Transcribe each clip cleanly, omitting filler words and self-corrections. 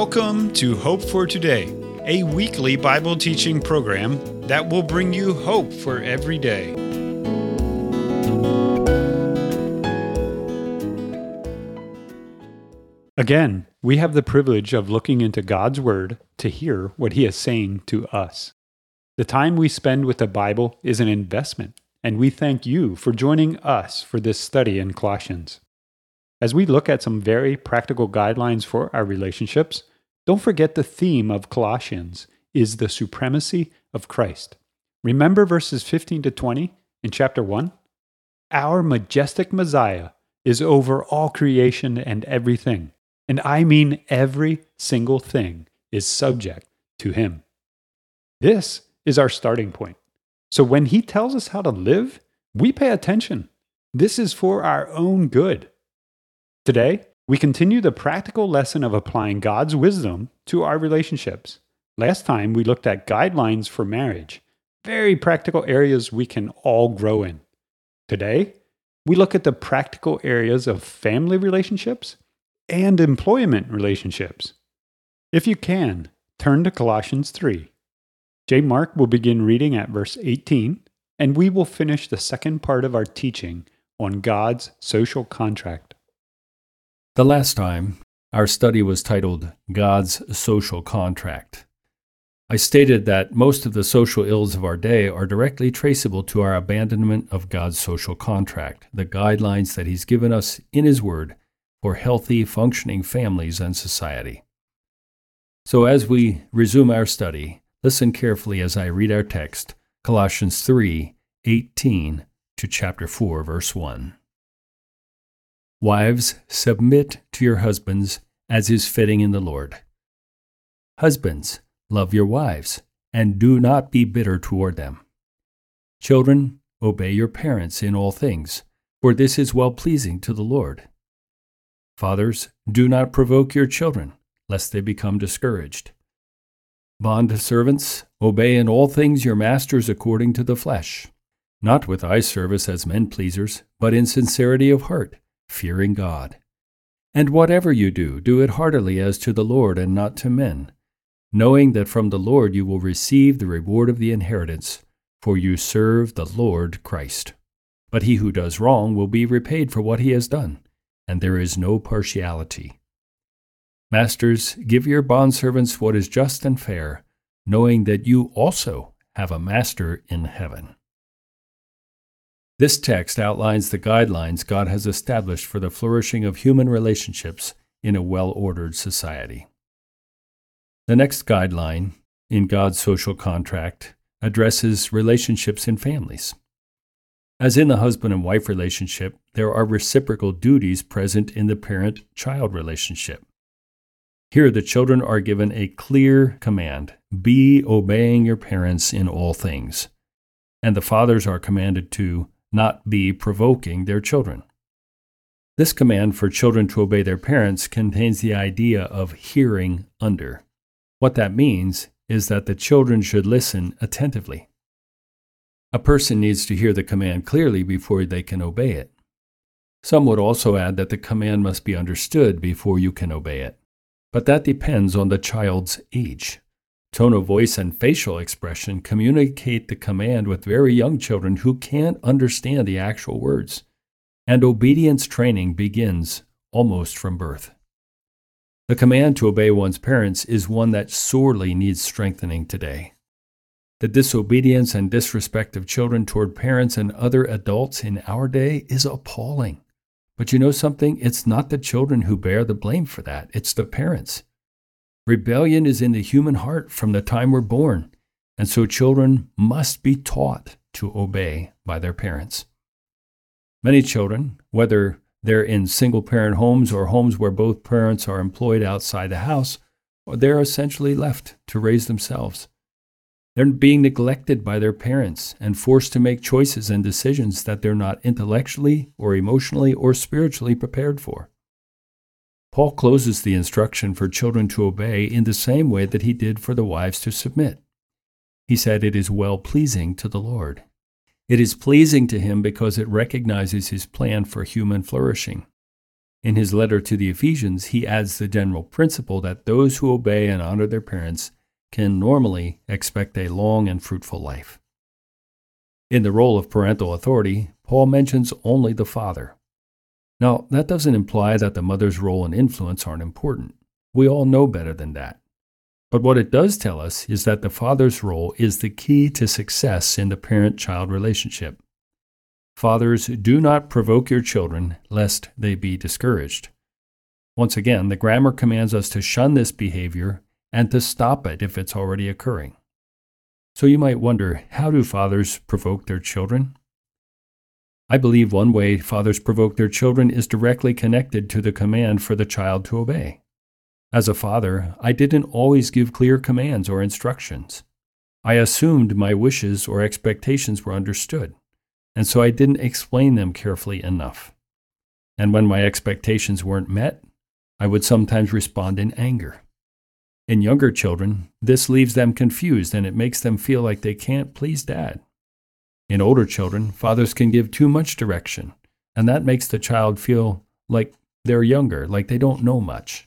Welcome to Hope for Today, a weekly Bible teaching program that will bring you hope for every day. Again, we have the privilege of looking into God's Word to hear what He is saying to us. The time we spend with the Bible is an investment, and we thank you for joining us for this study in Colossians. As we look at some very practical guidelines for our relationships, don't forget the theme of Colossians is the supremacy of Christ. Remember verses 15 to 20 in chapter 1? Our majestic Messiah is over all creation and everything, and I mean every single thing is subject to Him. This is our starting point. So when He tells us how to live, we pay attention. This is for our own good. Today, we continue the practical lesson of applying God's wisdom to our relationships. Last time, we looked at guidelines for marriage, very practical areas we can all grow in. Today, we look at the practical areas of family relationships and employment relationships. If you can, turn to Colossians 3. J. Mark will begin reading at verse 18, and we will finish the second part of our teaching on God's social contract. The last time, our study was titled God's Social Contract. I stated that most of the social ills of our day are directly traceable to our abandonment of God's social contract, the guidelines that He's given us in His Word for healthy, functioning families and society. So as we resume our study, listen carefully as I read our text, Colossians 3:18 to chapter 4, verse 1. Wives, submit to your husbands as is fitting in the Lord. Husbands, love your wives, and do not be bitter toward them. Children, obey your parents in all things, for this is well-pleasing to the Lord. Fathers, do not provoke your children, lest they become discouraged. Bondservants, obey in all things your masters according to the flesh, not with eye service as men-pleasers, but in sincerity of heart, fearing God. And whatever you do, do it heartily as to the Lord and not to men, knowing that from the Lord you will receive the reward of the inheritance, for you serve the Lord Christ. But he who does wrong will be repaid for what he has done, and there is no partiality. Masters, give your bondservants what is just and fair, knowing that you also have a master in heaven. This text outlines the guidelines God has established for the flourishing of human relationships in a well-ordered society. The next guideline in God's social contract addresses relationships in families. As in the husband and wife relationship, there are reciprocal duties present in the parent-child relationship. Here, the children are given a clear command, be obeying your parents in all things, and the fathers are commanded to not be provoking their children. This command for children to obey their parents contains the idea of hearing under. What that means is that the children should listen attentively. A person needs to hear the command clearly before they can obey it. Some would also add that the command must be understood before you can obey it. But that depends on the child's age. Tone of voice and facial expression communicate the command with very young children who can't understand the actual words, and obedience training begins almost from birth. The command to obey one's parents is one that sorely needs strengthening today. The disobedience and disrespect of children toward parents and other adults in our day is appalling. But you know something? It's not the children who bear the blame for that. It's the parents. Rebellion is in the human heart from the time we're born, and so children must be taught to obey by their parents. Many children, whether they're in single-parent homes or homes where both parents are employed outside the house, they're essentially left to raise themselves. They're being neglected by their parents and forced to make choices and decisions that they're not intellectually or emotionally or spiritually prepared for. Paul closes the instruction for children to obey in the same way that he did for the wives to submit. He said it is well-pleasing to the Lord. It is pleasing to Him because it recognizes His plan for human flourishing. In his letter to the Ephesians, he adds the general principle that those who obey and honor their parents can normally expect a long and fruitful life. In the role of parental authority, Paul mentions only the father. Now, that doesn't imply that the mother's role and influence aren't important. We all know better than that. But what it does tell us is that the father's role is the key to success in the parent-child relationship. Fathers, do not provoke your children, lest they be discouraged. Once again, the grammar commands us to shun this behavior and to stop it if it's already occurring. So you might wonder, how do fathers provoke their children? I believe one way fathers provoke their children is directly connected to the command for the child to obey. As a father, I didn't always give clear commands or instructions. I assumed my wishes or expectations were understood, and so I didn't explain them carefully enough. And when my expectations weren't met, I would sometimes respond in anger. In younger children, this leaves them confused and it makes them feel like they can't please dad. In older children, fathers can give too much direction, and that makes the child feel like they're younger, like they don't know much.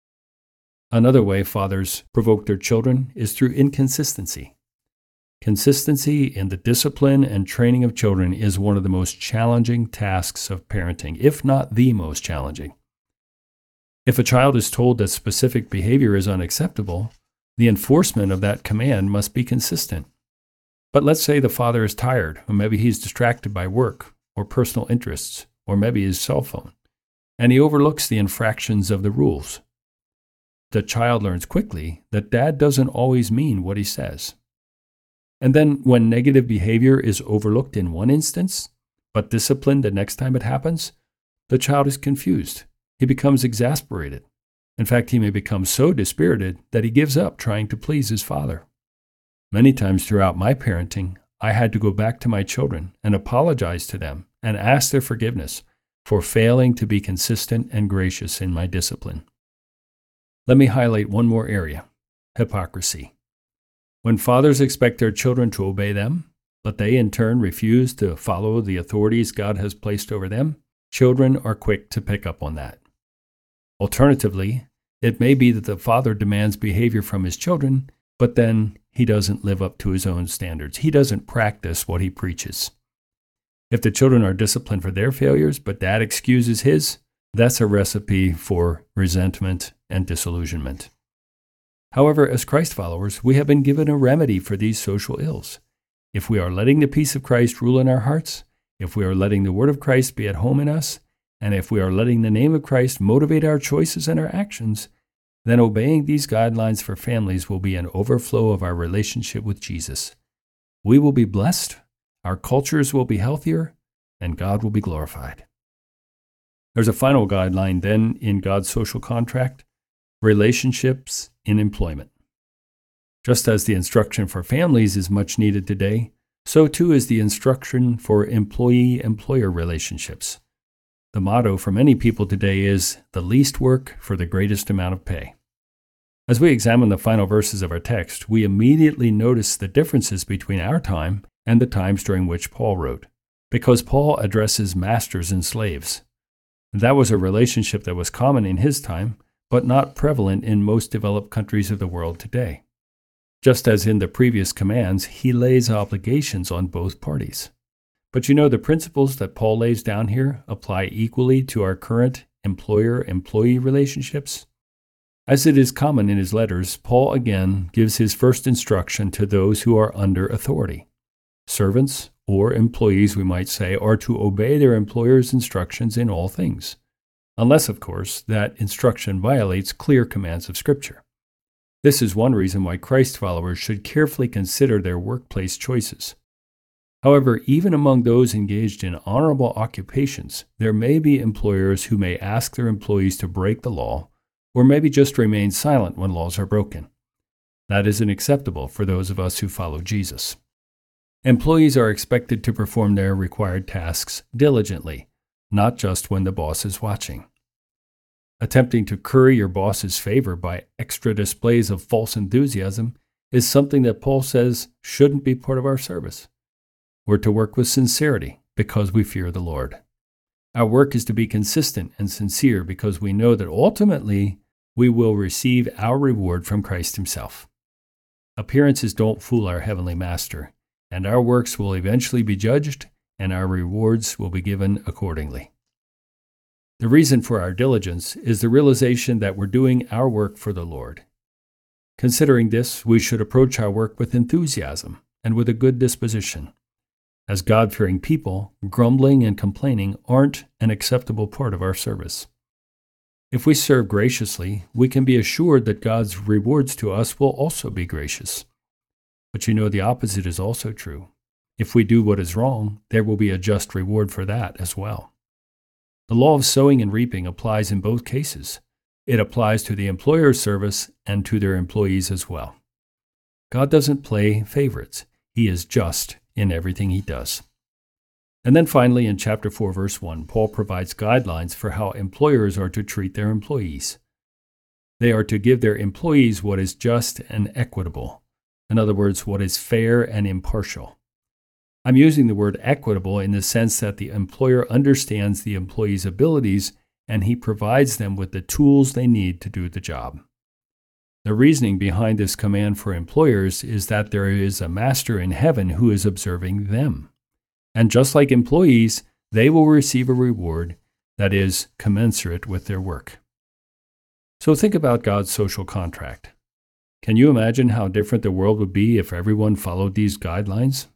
Another way fathers provoke their children is through inconsistency. Consistency in the discipline and training of children is one of the most challenging tasks of parenting, if not the most challenging. If a child is told that specific behavior is unacceptable, the enforcement of that command must be consistent. But let's say the father is tired, or maybe he's distracted by work or personal interests, or maybe his cell phone, and he overlooks the infractions of the rules. The child learns quickly that dad doesn't always mean what he says. And then when negative behavior is overlooked in one instance, but disciplined the next time it happens, the child is confused. He becomes exasperated. In fact, he may become so dispirited that he gives up trying to please his father. Many times throughout my parenting, I had to go back to my children and apologize to them and ask their forgiveness for failing to be consistent and gracious in my discipline. Let me highlight one more area: hypocrisy. When fathers expect their children to obey them, but they in turn refuse to follow the authorities God has placed over them, children are quick to pick up on that. Alternatively, it may be that the father demands behavior from his children, but then he doesn't live up to his own standards. He doesn't practice what he preaches. If the children are disciplined for their failures, but dad excuses his, that's a recipe for resentment and disillusionment. However, as Christ followers, we have been given a remedy for these social ills. If we are letting the peace of Christ rule in our hearts, if we are letting the word of Christ be at home in us, and if we are letting the name of Christ motivate our choices and our actions, then obeying these guidelines for families will be an overflow of our relationship with Jesus. We will be blessed, our cultures will be healthier, and God will be glorified. There's a final guideline then in God's social contract: relationships in employment. Just as the instruction for families is much needed today, so too is the instruction for employee-employer relationships. The motto for many people today is the least work for the greatest amount of pay. As we examine the final verses of our text, we immediately notice the differences between our time and the times during which Paul wrote, because Paul addresses masters and slaves. That was a relationship that was common in his time, but not prevalent in most developed countries of the world today. Just as in the previous commands, he lays obligations on both parties. But you know, the principles that Paul lays down here apply equally to our current employer-employee relationships. As it is common in his letters, Paul again gives his first instruction to those who are under authority. Servants, or employees we might say, are to obey their employer's instructions in all things, unless, of course, that instruction violates clear commands of Scripture. This is one reason why Christ followers should carefully consider their workplace choices. However, even among those engaged in honorable occupations, there may be employers who may ask their employees to break the law, or maybe just remain silent when laws are broken. That isn't acceptable for those of us who follow Jesus. Employees are expected to perform their required tasks diligently, not just when the boss is watching. Attempting to curry your boss's favor by extra displays of false enthusiasm is something that Paul says shouldn't be part of our service. We're to work with sincerity because we fear the Lord. Our work is to be consistent and sincere because we know that ultimately we will receive our reward from Christ himself. Appearances don't fool our Heavenly Master, and our works will eventually be judged, and our rewards will be given accordingly. The reason for our diligence is the realization that we're doing our work for the Lord. Considering this, we should approach our work with enthusiasm and with a good disposition. As God-fearing people, grumbling and complaining aren't an acceptable part of our service. If we serve graciously, we can be assured that God's rewards to us will also be gracious. But you know, the opposite is also true. If we do what is wrong, there will be a just reward for that as well. The law of sowing and reaping applies in both cases. It applies to the employer's service and to their employees as well. God doesn't play favorites. He is just in everything he does. And then finally, in chapter 4, verse 1, Paul provides guidelines for how employers are to treat their employees. They are to give their employees what is just and equitable. In other words, what is fair and impartial. I'm using the word equitable in the sense that the employer understands the employee's abilities and he provides them with the tools they need to do the job. The reasoning behind this command for employers is that there is a master in heaven who is observing them. And just like employees, they will receive a reward that is commensurate with their work. So think about God's social contract. Can you imagine how different the world would be if everyone followed these guidelines?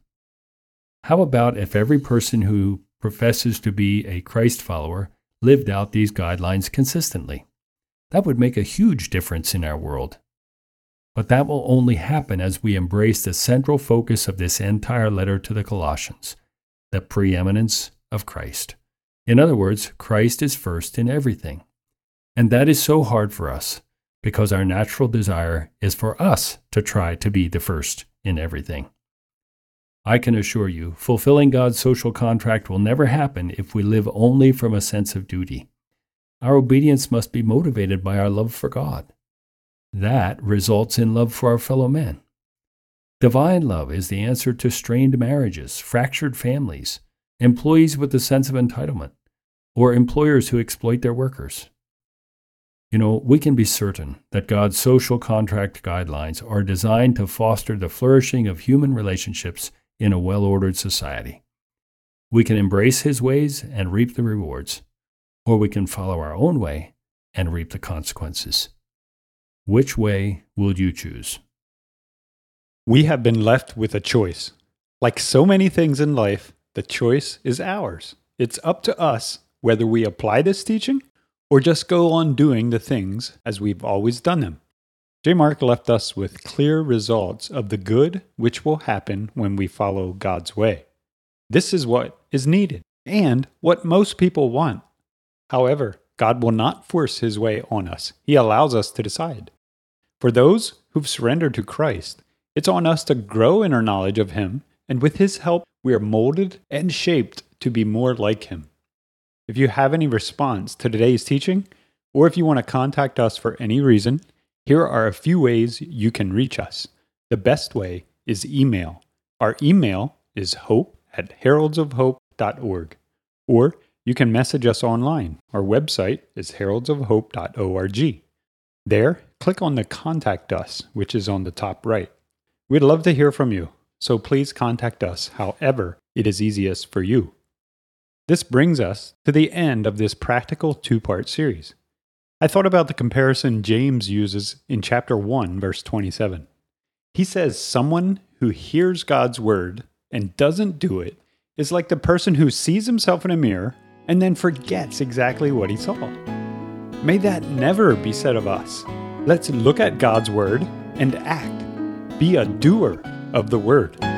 How about if every person who professes to be a Christ follower lived out these guidelines consistently? That would make a huge difference in our world. But that will only happen as we embrace the central focus of this entire letter to the Colossians, the preeminence of Christ. In other words, Christ is first in everything. And that is so hard for us because our natural desire is for us to try to be the first in everything. I can assure you, fulfilling God's social contract will never happen if we live only from a sense of duty. Our obedience must be motivated by our love for God. That results in love for our fellow men. Divine love is the answer to strained marriages, fractured families, employees with a sense of entitlement, or employers who exploit their workers. You know, we can be certain that God's social contract guidelines are designed to foster the flourishing of human relationships in a well-ordered society. We can embrace his ways and reap the rewards, or we can follow our own way and reap the consequences. Which way will you choose? We have been left with a choice. Like so many things in life, the choice is ours. It's up to us whether we apply this teaching or just go on doing the things as we've always done them. J. Mark left us with clear results of the good which will happen when we follow God's way. This is what is needed and what most people want. However, God will not force his way on us. He allows us to decide. For those who've surrendered to Christ, it's on us to grow in our knowledge of him, and with his help, we are molded and shaped to be more like him. If you have any response to today's teaching, or if you want to contact us for any reason, here are a few ways you can reach us. The best way is email. Our email is hope@heraldsofhope.org. Or you can message us online. Our website is heraldsofhope.org. There, click on the Contact Us, which is on the top right. We'd love to hear from you, so please contact us however it is easiest for you. This brings us to the end of this practical two-part series. I thought about the comparison James uses in chapter 1, verse 27. He says someone who hears God's word and doesn't do it is like the person who sees himself in a mirror and then forgets exactly what he saw. May that never be said of us. Let's look at God's word and act. Be a doer of the word.